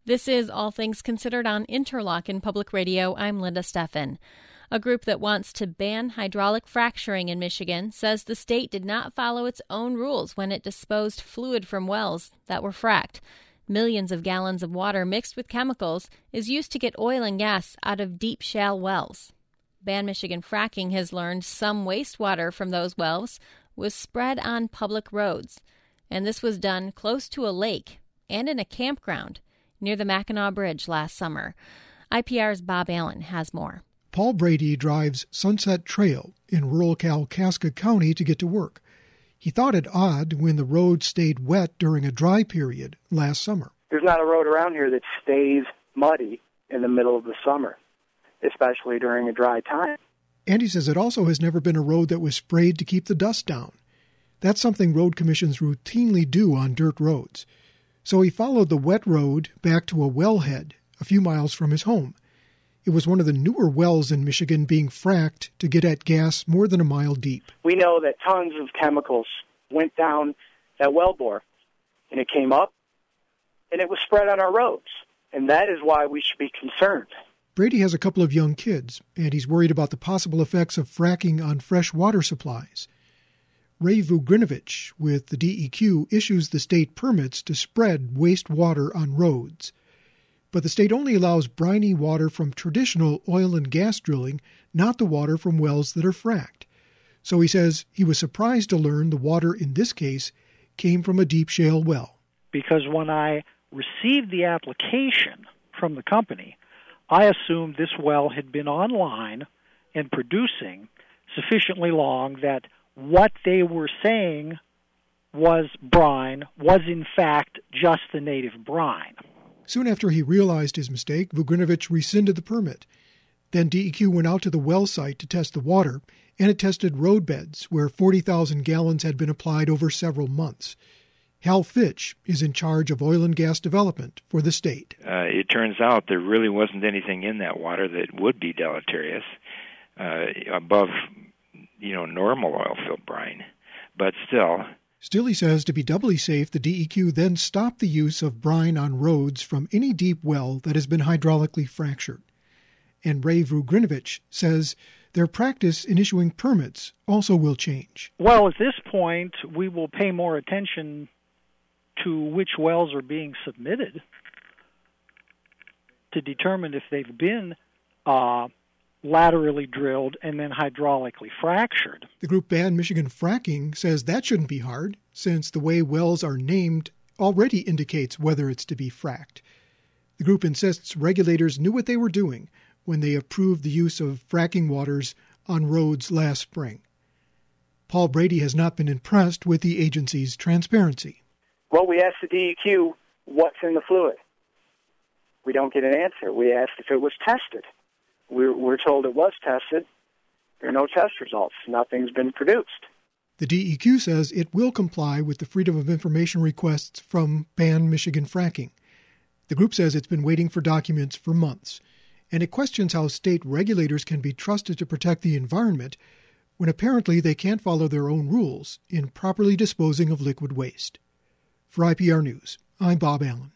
This is All Things Considered on Interlochen Public Radio. I'm Linda Steffen. A group that wants to ban hydraulic fracturing in Michigan says the state did not follow its own rules when it disposed fluid from wells that were fracked. Millions of gallons of water mixed with chemicals is used to get oil and gas out of deep shale wells. Ban Michigan Fracking has learned some wastewater from those wells was spread on public roads, and this was done close to a lake and in a campground near the Mackinac Bridge last summer. IPR's Bob Allen has more. Paul Brady drives Sunset Trail in rural Kalkaska County to get to work. He thought it odd when the road stayed wet during a dry period last summer. There's not a road around here that stays muddy in the middle of the summer, especially during a dry time. And he says it also has never been a road that was sprayed to keep the dust down. That's something road commissions routinely do on dirt roads. So he followed the wet road back to a wellhead a few miles from his home. It was one of the newer wells in Michigan being fracked to get at gas more than a mile deep. We know that tons of chemicals went down that wellbore, and it came up, and it was spread on our roads. And that is why we should be concerned. Brady has a couple of young kids, and he's worried about the possible effects of fracking on fresh water supplies. Ray Vugrinovich with the DEQ issues the state permits to spread wastewater on roads. But the state only allows briny water from traditional oil and gas drilling, not the water from wells that are fracked. So he says he was surprised to learn the water in this case came from a deep shale well. Because when I received the application from the company, I assumed this well had been online and producing sufficiently long that what they were saying was brine was in fact just the native brine. Soon after he realized his mistake, Vugrinovich rescinded the permit. Then DEQ went out to the well site to test the water, and it tested road beds where 40,000 gallons had been applied over several months. Hal Fitch is in charge of oil and gas development for the state. It turns out there really wasn't anything in that water that would be deleterious above, normal oil-filled brine. But Still, he says, to be doubly safe, the DEQ then stopped the use of brine on roads from any deep well that has been hydraulically fractured. And Ray Vugrinovich says their practice in issuing permits also will change. Well, at this point, we will pay more attention to which wells are being submitted to determine if they've been laterally drilled and then hydraulically fractured. The group Ban Michigan Fracking says that shouldn't be hard, since the way wells are named already indicates whether it's to be fracked. The group insists regulators knew what they were doing when they approved the use of fracking waters on roads last spring. Paul Brady has not been impressed with the agency's transparency. Well, we asked the DEQ, what's in the fluid? We don't get an answer. We asked if it was tested. We're told it was tested. There are no test results. Nothing's been produced. The DEQ says it will comply with the Freedom of Information requests from Ban Michigan Fracking. The group says it's been waiting for documents for months, and it questions how state regulators can be trusted to protect the environment when apparently they can't follow their own rules in properly disposing of liquid waste. For IPR News, I'm Bob Allen.